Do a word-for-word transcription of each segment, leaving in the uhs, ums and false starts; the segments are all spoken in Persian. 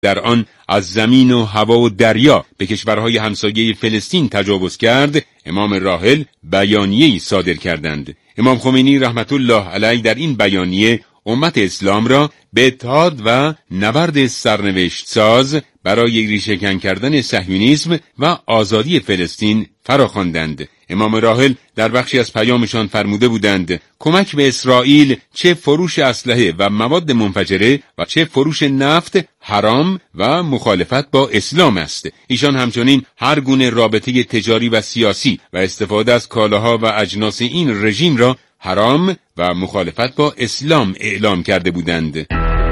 در آن از زمین و هوا و دریا به کشورهای همسایه فلسطین تجاوز کرد، امام راحل بیانیه‌ای صادر کردند. امام خمینی رحمت الله علیه در این بیانیه امت اسلام را به اتحاد و نبرد سرنوشت ساز برای ریشه‌کن کردن صهیونیسم و آزادی فلسطین فراخواندند. امام راحل در بخشی از پیامشان فرموده بودند کمک به اسرائیل چه فروش اسلحه و مواد منفجره و چه فروش نفت حرام و مخالفت با اسلام است. ایشان همچنین هر گونه رابطه تجاری و سیاسی و استفاده از کالاها و اجناس این رژیم را حرام و مخالفت با اسلام اعلام کرده بودند.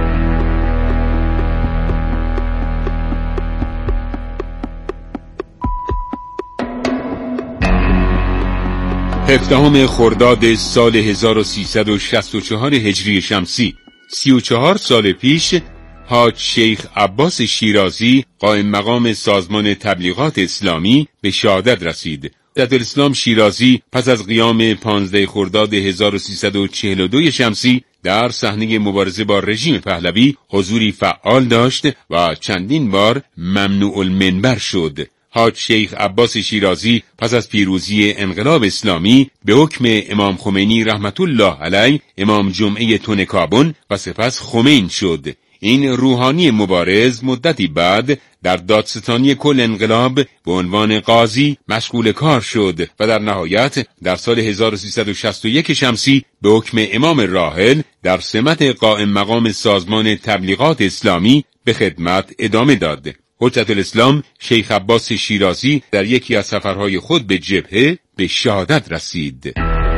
هفدهم خرداد سال هزار و سیصد و شصت و چهار هجری شمسی، سی و چهار سال پیش، حاج شیخ عباس شیرازی قائم مقام سازمان تبلیغات اسلامی به شهادت رسید. عبدالاسلام شیرازی پس از قیام پانزده خرداد هزار و سیصد و چهل و دو شمسی در صحنه مبارزه با رژیم پهلوی حضوری فعال داشت و چندین بار ممنوع المنبر شد. حاج شیخ عباس شیرازی پس از پیروزی انقلاب اسلامی به حکم امام خمینی رحمت الله علیه امام جمعه تونکابون و سپس خمین شد. این روحانی مبارز مدتی بعد در دادستانی کل انقلاب به عنوان قاضی مشغول کار شد و در نهایت در سال هزار و سیصد و شصت و یک شمسی به حکم امام راحل در سمت قائم مقام سازمان تبلیغات اسلامی به خدمت ادامه داد. حجت الاسلام شیخ عباس شیرازی در یکی از سفرهای خود به جبهه به شهادت رسید.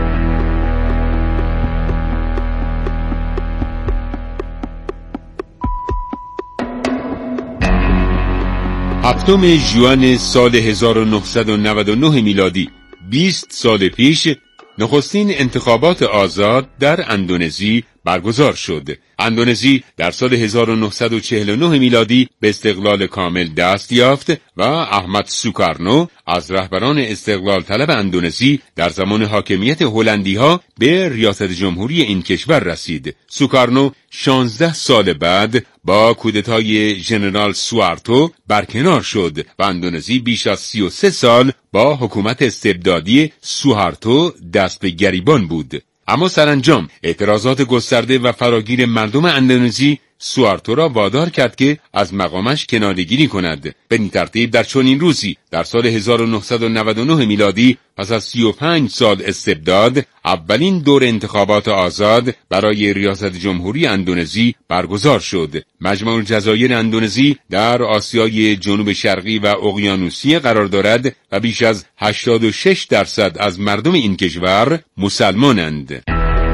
هفتم ژوئن سال هزار و نهصد و نود و نه میلادی، بیست سال پیش، نخستین انتخابات آزاد در اندونزی برگزار شد. اندونزی در سال هزار و نهصد و چهل و نه میلادی به استقلال کامل دست یافت و احمد سوکارنو از رهبران استقلال طلب اندونزی در زمان حاکمیت هلندی‌ها به ریاست جمهوری این کشور رسید. سوکارنو شانزده سال بعد با کودتای ژنرال سوارتو برکنار شد و اندونزی بیش از سی و سه سال با حکومت استبدادی سوهارتو دست به گریبان بود. اما سرانجام اعتراضات گسترده و فراگیر مردم اندونزی سوارتو را وادار کرد که از مقامش کناره‌گیری کند. به این ترتیب در چنین روزی در سال هزار و نهصد و نود و نه میلادی پس از سی و پنج سال استبداد اولین دور انتخابات آزاد برای ریاست جمهوری اندونزی برگزار شد. مجمع الجزایر اندونزی در آسیای جنوب شرقی و اقیانوسیه قرار دارد و بیش از هشتاد و شش درصد از مردم این کشور مسلمانند.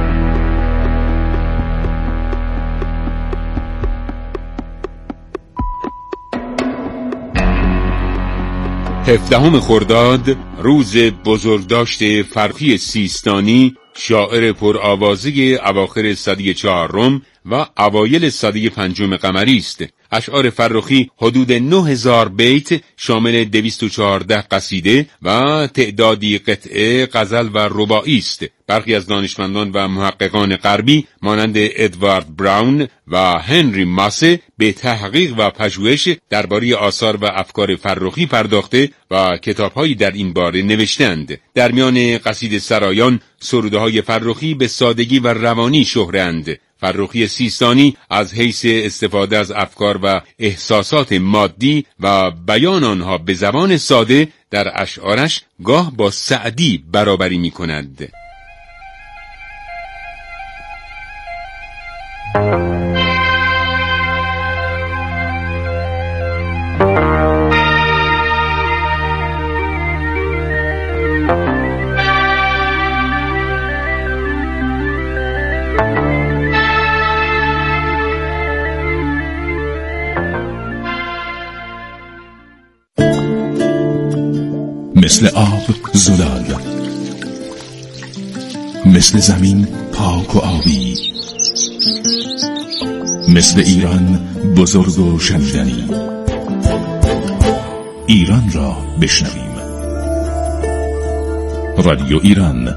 هفدهم خرداد روز بزرگداشت فرخی سیستانی، شاعر پرآوازه اواخر سده چهارم و اوایل سده پنجم قمری است. اشعار فرخی حدود نه هزار بیت شامل دویست و چهارده قصیده و تعدادی قطعه غزل و رباعی است. برخی از دانشمندان و محققان غربی مانند ادوارد براون و هنری ماسه به تحقیق و پژوهش درباره آثار و افکار فرخی پرداخته و کتاب‌هایی در این باره نوشتند. در میان قصیده سرایان سروده‌های فرخی به سادگی و روانی شهره‌اند. فرخی سیستانی از حیث استفاده از افکار و احساسات مادی و بیان آنها به زبان ساده در اشعارش گاه با سعدی برابری می کند. مثل آب زلال، مثل زمین پاک و آبی، مثل ایران بزرگ و شنیدنی. ایران را بشنویم. رادیو ایران.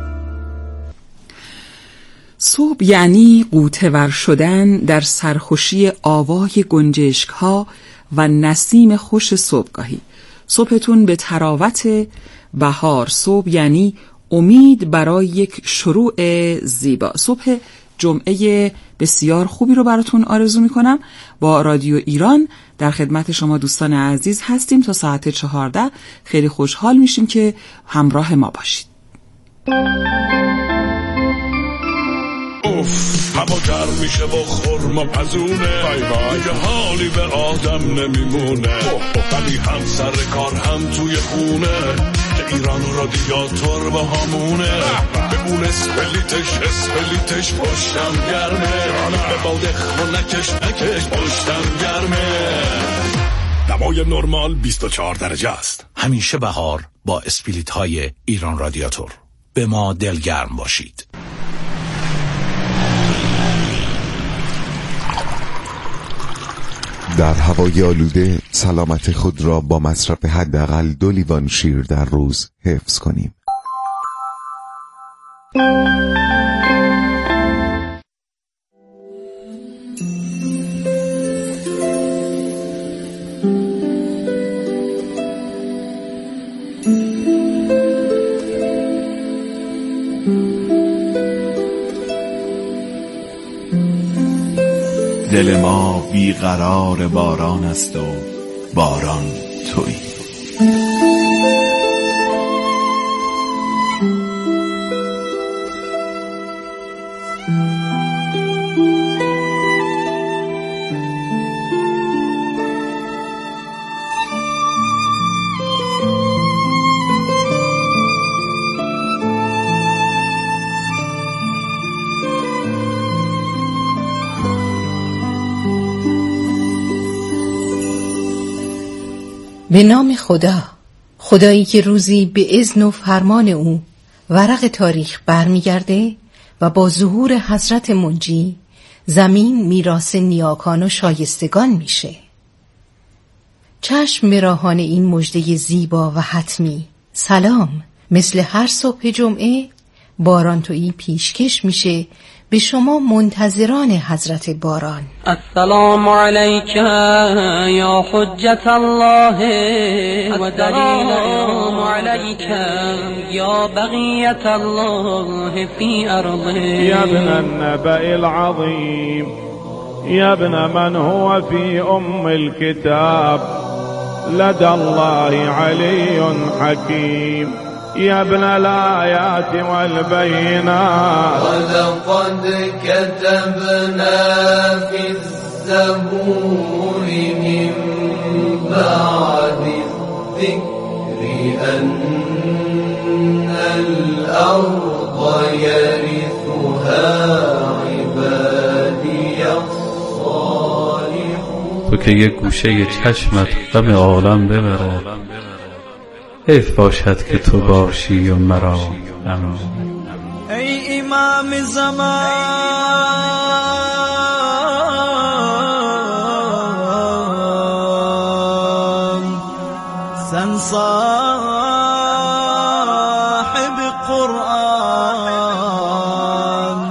صبح یعنی غوطه‌ور شدن در سرخوشی آوای گنجشک‌ها و نسیم خوش صبحگاهی. صبحتون به تراوت بهار. صبح یعنی امید برای یک شروع زیبا. صبح جمعه بسیار خوبی رو براتون آرزو میکنم. با رادیو ایران در خدمت شما دوستان عزیز هستیم تا ساعت چهارده. خیلی خوشحال میشیم که همراه ما باشید. اوف هوا گرم میشه با خورما پزونه، دیگه حالی به آدم نمیمونه، ولی هم سر کار هم توی خونه که ایران رادیاتور با همونه، بمون اسپلیتش اسپلیتش پشتم گرمه، به باده خونکش نکش پشتم گرمه. دمای نرمال بیست و چهار درجه است. همیشه بهار با اسپلیت های ایران رادیاتور. به ما دلگرم باشید. در هوای آلوده سلامت خود را با مصرف حداقل دو لیوان شیر در روز حفظ کنیم. دل ما بیقرار باران است و باران تویی. به نام خدا، خدایی که روزی به اذن و فرمان او ورق تاریخ برمیگرده و با ظهور حضرت منجی زمین میراث نیاکان و شایستگان میشه. چشم به راهان این مژده زیبا و حتمی. سلام. مثل هر صبح جمعه باران تویی پیشکش میشه به شما منتظران حضرت باران. السلام علیک یا حجت الله و دلیل السلام علیک یا بقیت الله فی ارضه. یا ابن النبأ العظیم یا ابن من هو فی ام الكتاب لدى الله علی حکیم يا ابن الآيات والبينات ولقد كتبنا في الزبور من بعد الذكر أن الأرض يرثها عبادي الصالحون. تو که یک گوشه چشمت غم عالم ببره، حیف باشد که تو باشی و مرا اما. ای امام زمان سن صاحب قرآن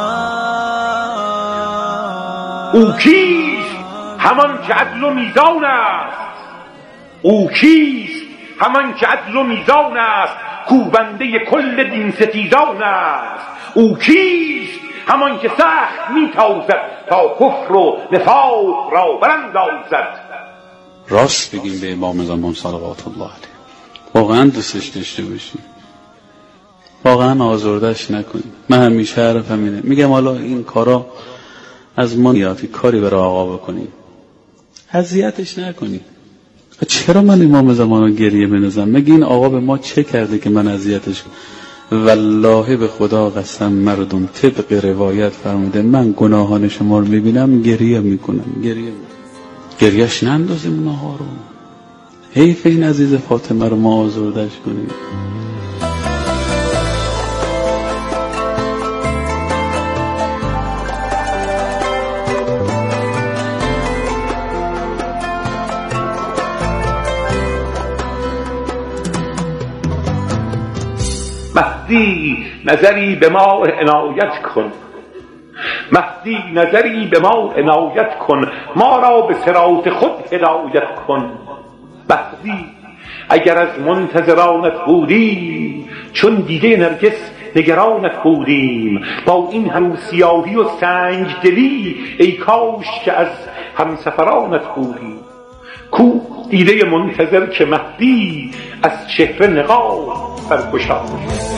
او کیست؟ همان که عدل و میزان است. او کیست؟ همان که عدل و میزان است، کوبنده کل دین ستیزان است. او کیست؟ همان که سخت میتازد تا کفر و نفاق را براندازد. راست بگیم به امام زمان صلوات الله علیه، واقعا دوستش داشته باشیم، واقعا آزردش نکنیم. من همیشه حرفم اینه، میگم حالا این کارا از ما نیافی کاری برای آقا بکنیم، اذیتش نکنیم. چرا من امام زمان رو گریه بندازم؟ مگه این آقا به ما چه کرده که من اذیتش کنم؟ والله به خدا قسم مردم طبق روایت فرموده من گناهان شما رو میبینم گریه میکنم. گریه میکنم. گریهش نندازیم اونها رو. حیف این عزیز فاطمه رو ما آزردش کنیم. مهدی نظری به ما عنایت کن، مهدی نظری به ما عنایت کن، ما را به صراط خود هدایت کن. بختی اگر از منتظرانت بودی، چون دیده نرگس نگرانت بودیم. با این هم سیاهی و سنگ دلی، ای کاش که از همسفرانت بودی. کو دیده منتظر که مهدی، از چهره نقاب برگشاد.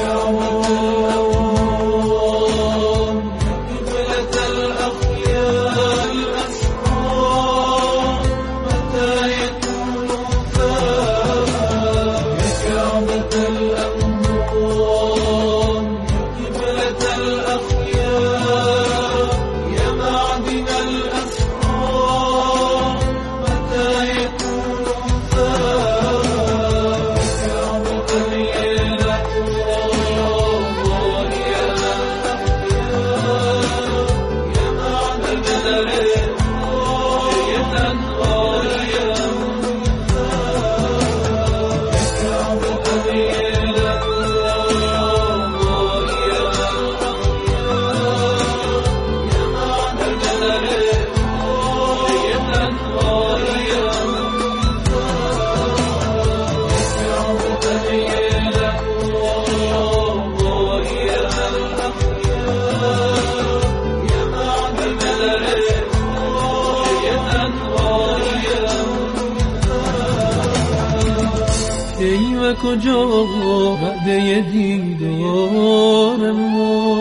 کجا وعده دیدار ما.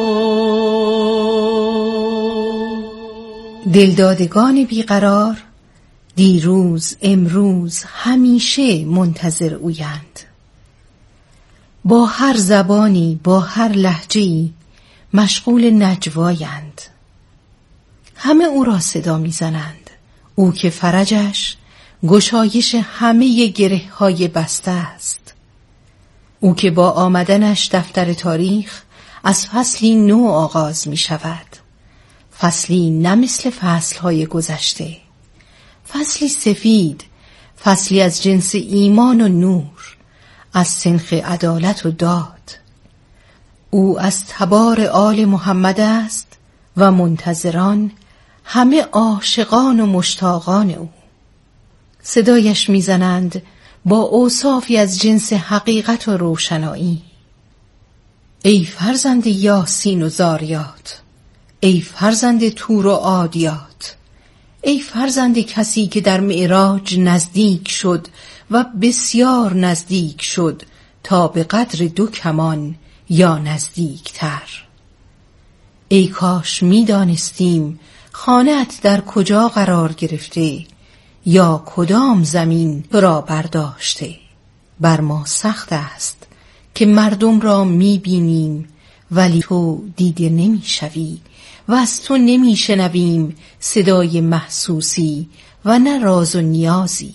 دلدادگان بیقرار دیروز امروز همیشه منتظر اویند. با هر زبانی با هر لهجه‌ای مشغول نجوایند. همه او را صدا میزنند، او که فرجش گشایش همه گره های بسته است. او که با آمدنش دفتر تاریخ از فصلی نو آغاز می شود. فصلی نه مثل فصلهای گذشته، فصلی سفید، فصلی از جنس ایمان و نور، از سنخ عدالت و داد. او از تبار آل محمد است و منتظران همه عاشقان و مشتاقان او. صدایش میزنند با اوصافی از جنس حقیقت و روشنایی. ای فرزند یاسین و زاریات، ای فرزند تور و عادیات، ای فرزند کسی که در معراج نزدیک شد و بسیار نزدیک شد تا به قدر دو کمان یا نزدیکتر. ای کاش می دانستیم خانه‌ات در کجا قرار گرفته یا کدام زمین تو را برداشته. بر ما سخت است که مردم را می بینیم ولی تو دیده نمی شوی و از تو نمی شنویم صدای محسوسی و نه راز و نیازی.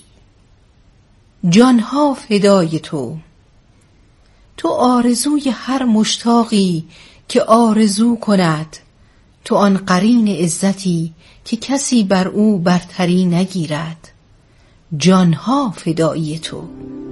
جانها فدای تو. تو آرزوی هر مشتاقی که آرزو کند، تو آن قرین عزتی که کسی بر او برتری نگیرد. جانها فدایی تو.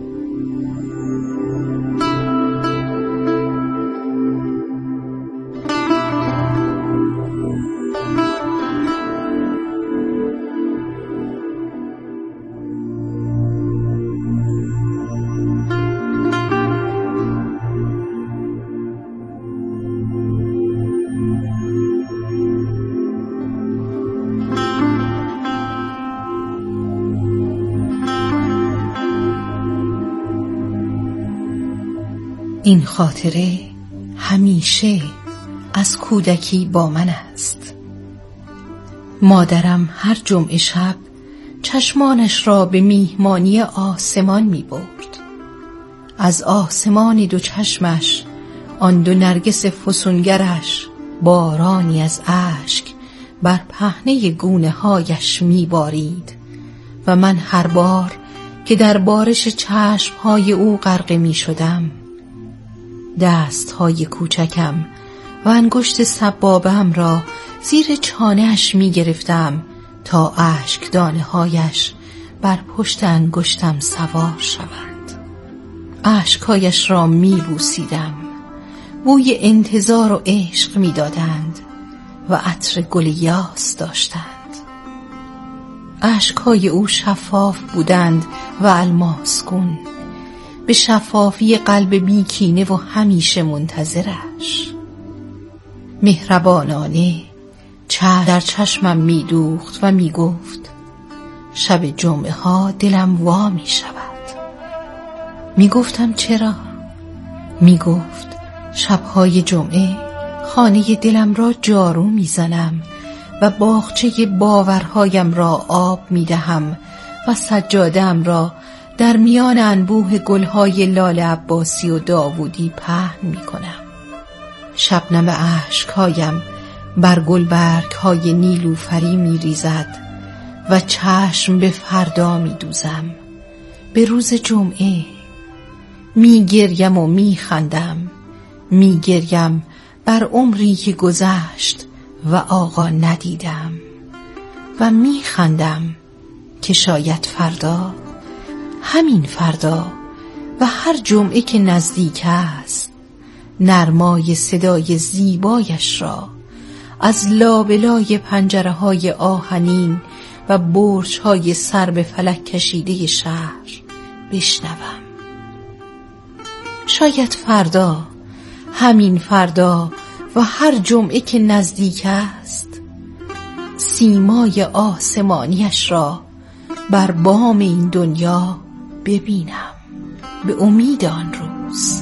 این خاطره همیشه از کودکی با من است. مادرم هر جمعه شب چشمانش را به میهمانی آسمان می برد. از آسمان دو چشمش، آن دو نرگس فسونگرش، بارانی از اشک بر پهنه گونه هایش می بارید و من هر بار که در بارش چشم های او غرقه می شدم، دست های کوچکم و انگشت سبابم را زیر چانه‌اش می گرفتم تا اشک دانه هایش بر پشت انگشتم سوار شوند. اشکهایش را می بوسیدم. بوی انتظار و عشق می دادند و عطر گل یاس داشتند. اشک‌های او شفاف بودند و الماسگون، به شفافی قلب بیکینه و همیشه منتظرش. مهربانانه چشم در چشمم می دوخت و می گفت شب جمعه ها دلم وا می شود. می گفتم چرا؟ می گفت شبهای جمعه خانه دلم را جارو می زنم و باغچه باورهایم را آب می دهم و سجاده‌ام را در میان انبوه گلهای لال عباسی و داوودی پهن می کنم. شبنم اشکهایم بر گلبرگ‌های نیلوفری می ریزد و چشم به فردا می دوزم، به روز جمعه. می گریم و می خندم، می گریم بر عمری که گذشت و آقا ندیدم و می خندم که شاید فردا، همین فردا و هر جمعه که نزدیک است، نرمای صدای زیبایش را از لابلای پنجره های آهنین و برج های سر به فلک کشیده شهر بشنوم. شاید فردا، همین فردا و هر جمعه که نزدیک است، سیمای آسمانیش را بر بام این دنیا ببینم، به امید آن روز.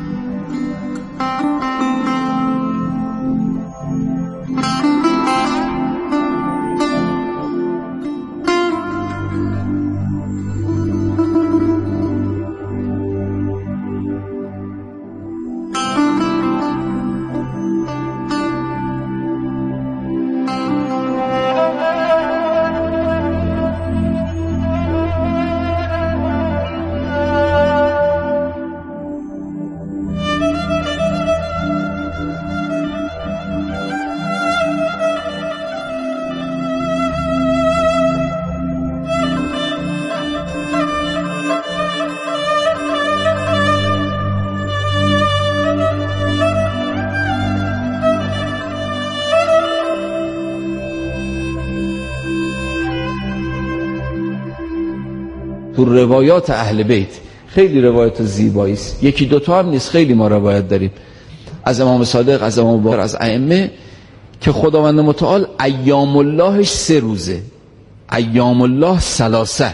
تو روایات اهل بیت خیلی روایات زیبایی است، یکی دوتا هم نیست، خیلی ما روایت داریم از امام صادق، از امام باقر، از ائمه که خداوند متعال ایام اللهش سه روزه، ایام الله ثلاثه،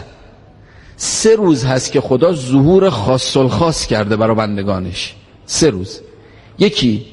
سه روز هست که خدا ظهور خاص الخاص کرده برای بندگانش. سه روز، یکی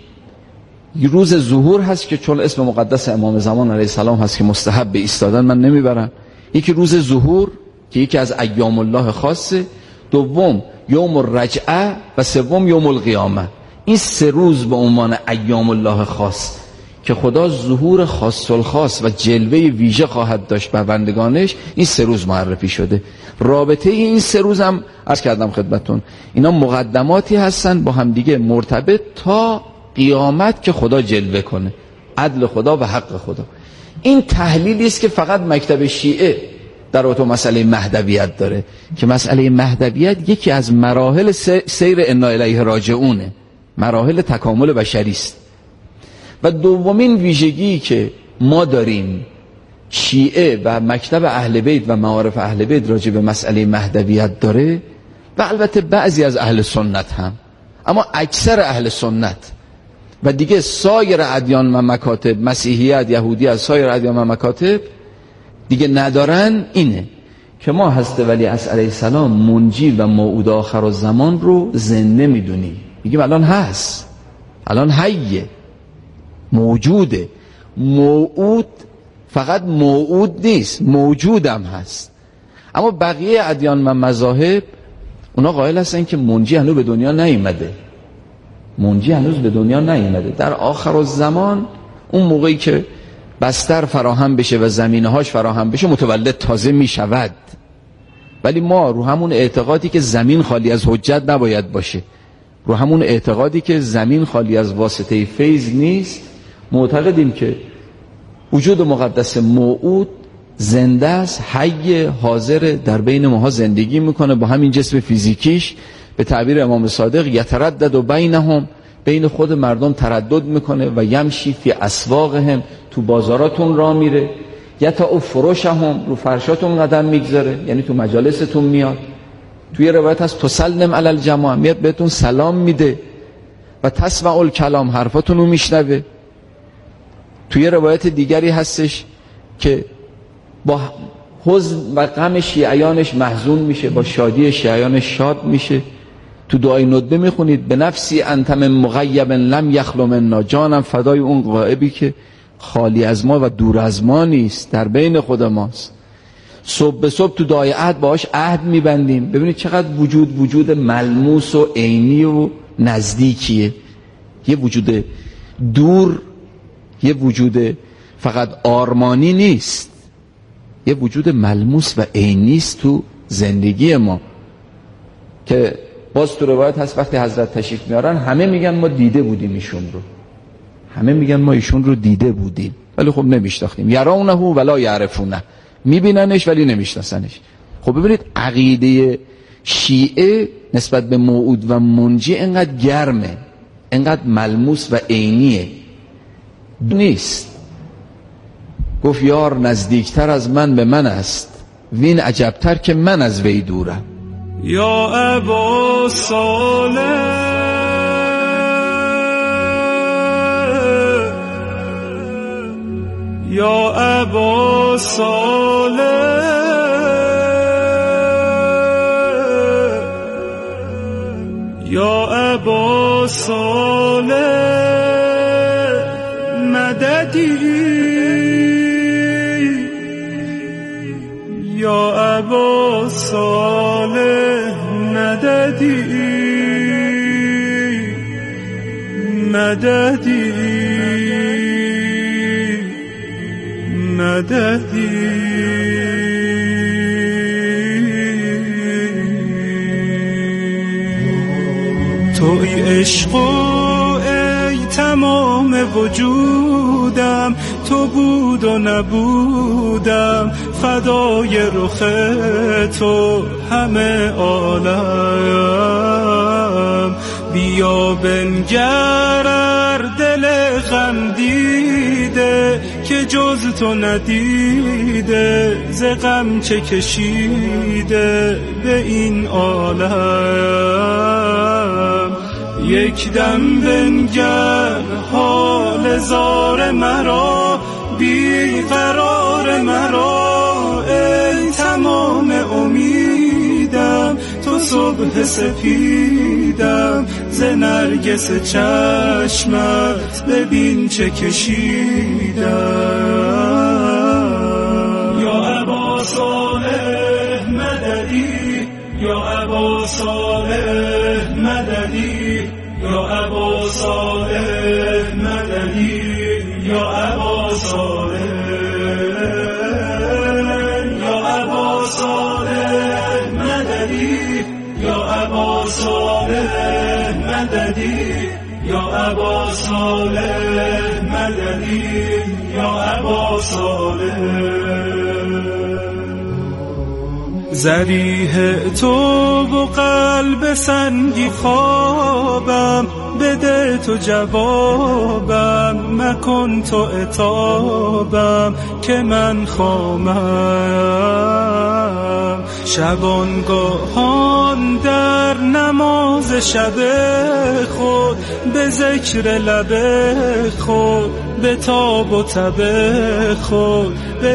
روز ظهور هست که چون اسم مقدس امام زمان علیه السلام هست که مستحب به ایستادن من نمیبرم، یکی روز ظهور که یکی از ایام الله خاصه، دوم یوم الرجعه و سوم یوم القیامه. این سه روز به عنوان ایام الله خاص که خدا ظهور خاص الخاص و جلوه ویژه خواهد داشت بر بندگانش، این سه روز معرفی شده. رابطه این سه روز هم عرض کردم خدمتون، اینا مقدماتی هستن با هم دیگه مرتبط تا قیامت که خدا جلوه کنه، عدل خدا و حق خدا. این تحلیلی است که فقط مکتب شیعه در اتو مسئله مهدویت داره که مسئله مهدویت یکی از مراحل سیر انا الیه راجعونه، مراحل تکامل بشری است. و دومین ویژگی که ما داریم شیعه و مکتب اهل بیت و معارف اهل بیت راجع به مسئله مهدویت داره، و البته بعضی از اهل سنت هم، اما اکثر اهل سنت و دیگه سایر ادیان و مکاتب، مسیحیت، یهودیت، سایر ادیان و مکاتب دیگه ندارن، اینه که ما هست ولی علیه السلام منجی و موعود آخر الزمان رو زنده میدونیم، میگیم الان هست، الان حیه، موجوده. موعود فقط موعود نیست، موجودم هست. اما بقیه ادیان و مذاهب اونا قائل هستن که منجی هنوز به دنیا نیامده، منجی هنوز به دنیا نیامده. در آخر الزمان اون موقعی که بستر فراهم بشه و زمینهاش فراهم بشه متولد تازه می شود. ولی ما رو همون اعتقادی که زمین خالی از حجت نباید باشه، رو همون اعتقادی که زمین خالی از واسطه فیض نیست، معتقدیم که وجود مقدس موعود زنده است، حی، حاضر، در بین ماها زندگی میکنه با همین جسم فیزیکیش. به تعبیر امام صادق یتردد و بینهم، بین خود مردم تردد میکنه و یمشی فی اسواقهم، تو بازاراتون راه میره. یتا فرشهم، رو فرشاتون قدم میگذاره، یعنی تو مجالستون میاد. توی روایت هست تسلم علی الجماعه، میاد بهتون سلام میده و تسمع الکلام، حرفاتون رو میشنوه. توی روایت دیگری هستش که با حزن و غم شیعیانش محزون میشه، با شادی شیعیانش شاد میشه. تو دعای ندبه میخونید به نفسی انت من مغیب لم یخلو منا، جانم فدای اون غائبی که خالی از ما و دور از ما نیست، در بین خود ماست. صبح به صبح تو دعای عهد باهاش عهد میبندیم. ببینید چقدر وجود وجود ملموس و عینی و نزدیکیه. یه وجود دور، یه وجود فقط آرمانی نیست، یه وجود ملموس و عینی است تو زندگی ما که باز تو روایت هست وقتی حضرت تشریف میارن همه میگن ما دیده بودیم ایشون رو، همه میگن ما ایشون رو دیده بودیم ولی خب نمیشناختیم. یرونه ولا یعرفونه، میبیننش ولی نمیشناسنش. خب ببینید عقیده شیعه نسبت به موعود و منجی انقدر گرمه، انقدر ملموس و عینیه نیست. گفت یار نزدیکتر از من به من است، وین عجبتر که من از وی دورم. یا ابا صالح یا ابا صالح یا ابا صالح مددی یا ابا صالح مددی مددی مددی. توی عشق و ای تمام وجودم، تو بود و نبودم فدای رخ تو همه عالم. بیا بنگر دل غم دیده که جز تو ندیده، ز غم چه کشیده به این عالم. یک دم بنگر حال زار مرا، بی قرار مرا، ای تمام امیدم، تو صبح سپیدم، ز نرگس چشمت ببین چه کشیدم. یا ابا صالح مددی یا ابا صالح مددی یا ابا صالح مددی یا ابا صالح یا ابا صالح مددی یا ابا صالح مددی یا ابا صالح مددی یا ابا صالح. ذریح تو و قلب سنگی خوابم، بده تو جوابم، مکن تو عتابم که من خامم. شبانگاهان در نماز شب خود، به ذکر لب خود، به تاب و تب خود، به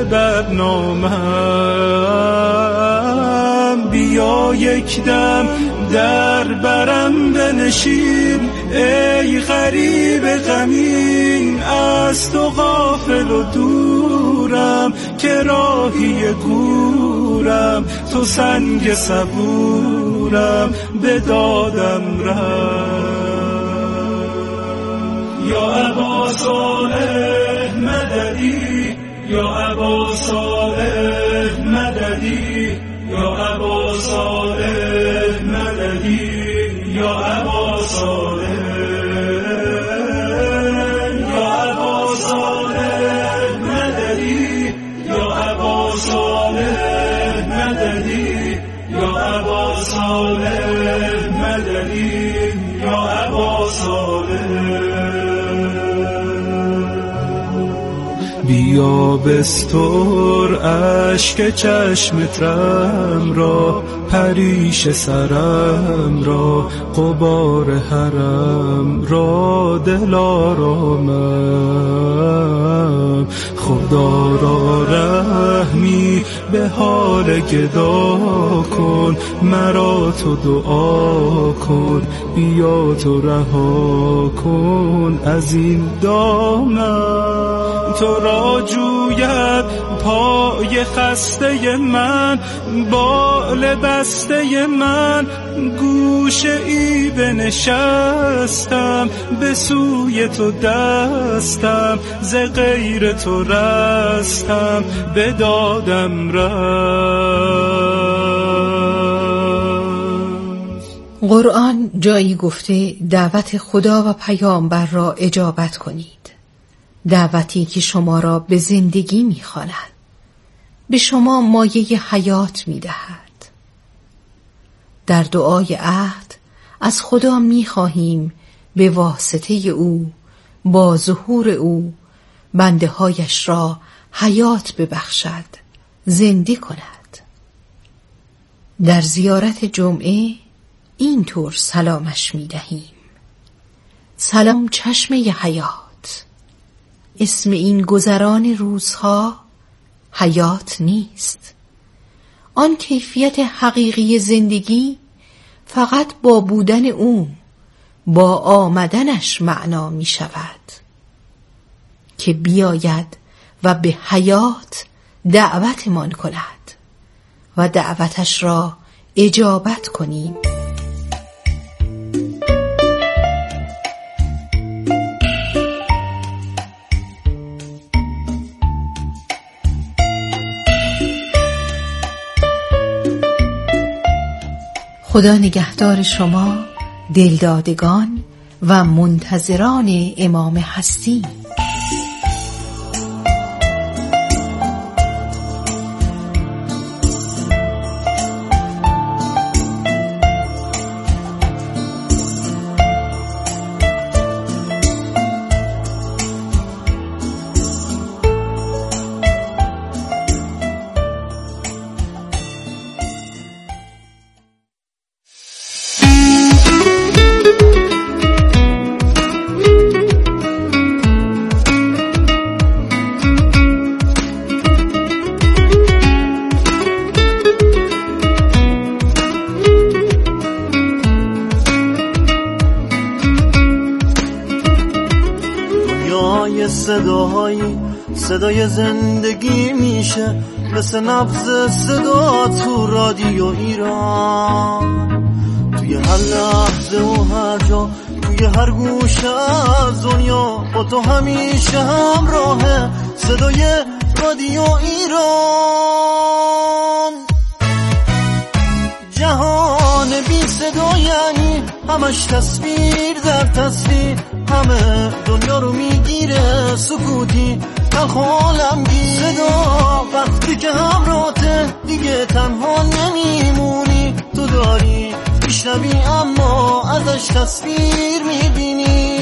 برنامم. بیا یک دم در برم بنشین، ای غریب غمین، از تو غافل و دورم، که راهی گورم، تو سنگ صبورم، به دادم رم. یا ابا صالح مددی یا ابا صالح مددی یا ابا صالح مددی یا ابا صالح یا ابا صالح مددی یا ابا صالح مددی یا ابا صالح مددی یا ابا صالح. بیا بستر اشک چشم ترم را، پریش سرم را، غبار حرم را، دلارامم. خدا را رحمی به حال گدا کن، مرا تو دعا کن، بیا تو رها کن از این دامن. تو را جوید پای خسته من، بال بسته من، گوشه ای بنشستم، به سوی تو دستم، ز غیر تو رستم، به دادم رست. قرآن جایی گفته دعوت خدا و پیامبر را اجابت کنید، دعوتی که شما را به زندگی می‌خواند، به شما مایه حیات می‌دهد. در دعای عهد از خدا می‌خواهیم به واسطه او، با ظهور او، بنده هایش را حیات ببخشد، زنده کند. در زیارت جمعه اینطور سلامش می‌دهیم: سلام چشمه حیات. اسم این گذران روزها حیات نیست. آن کیفیت حقیقی زندگی فقط با بودن او، با آمدنش معنا می شود که بیاید و به حیات دعوتمان کند و دعوتش را اجابت کنیم. خدا نگهدار شما دلدادگان و منتظران امام هستی. صداهایی صدای زندگی میشه، مثل نبض صدا تو رادیو ایران. توی هر لحظه و هر جا، توی هر گوشه از دنیا، با تو همیشه همراهه صدای رادیو ایران. جهان بی صدا یعنی همش تصویر در تصویر، همه دنیا رو میگیره سکوتی تلخ عالمگیر. صدا وقتی که همراهته دیگه تنها نمیمونی، تو داری میشنوی اما ازش تصویر میبینی.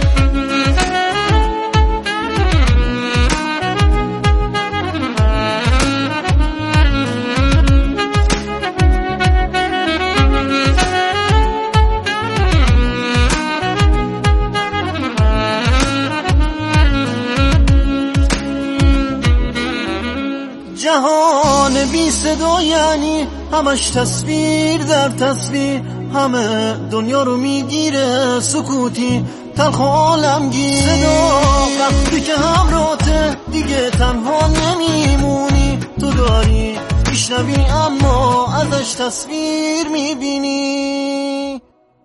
جهان بی صدا یعنی همش تصویر در تصویر، همه دنیا رو میگیره سکوتی تلخ عالمگیر. صدا وقتی که همراهته دیگه تنها نمیمونی، تو داری میشنوی اما ازش تصویر میبینی.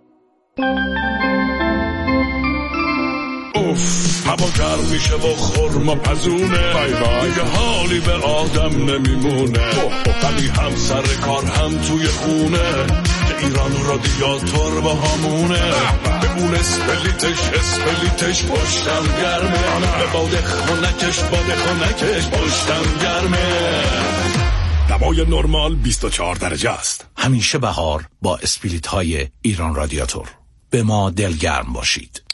اوف هوا گرم میشه و خورما پزونه، دیگه حالی به آدم نمیمونه. ولی هم سر کار هم توی خونه، که ایران رادیاتور با همونه. به اون اسپلیتش اسپلیتش پشتم گرمه، به باده خونکش باده خونکش پشتم گرمه. دمای نرمال بیست و چهار درجه است. همیشه بهار با اسپلیت های ایران رادیاتور. به ما دلگرم باشید.